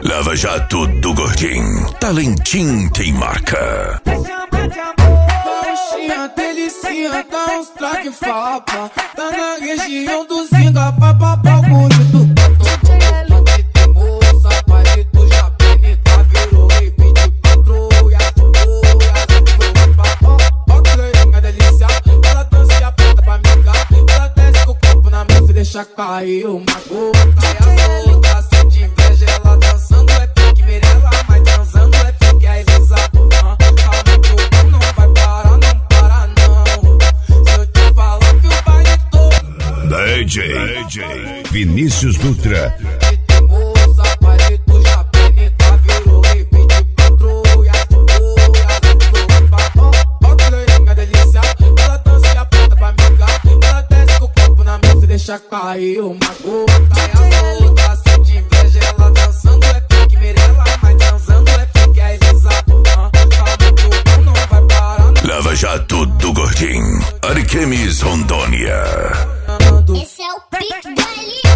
Lava Jato do Gordinho, talentinho tem marca. Baixinha, delicinha, dá uns traque fapa. Tá na região do Zinga, papapá, bonito. Tem moça, palito, já penita, virou rave de patrulha. Ó, clerinha delícia, ela dança e aponta pra amiga. Ela desce com o copo na mesa e deixa cair uma gota. Cai a solta, sente inveja, ela dançando é pique merela, mas transando é pique a Elisa. Calma que não vai parar, não para não. Se eu te falar que o baile todo DJ Vinícius Dutra. tem moça, palito, já penita, virou rave de patrulha. Ó, clerinha delícia, ela dança e aponta pra amiga. Ela desce com o copo na mesa e deixa cair uma gota. Cai a solta, sente inveja, ela dançando é pique merela, mas transando é pique a Elisa. Calma que não vai parar, não. Lava Jato do Gordinho, Ariquemes, Rondônia. Esse é o pique dali.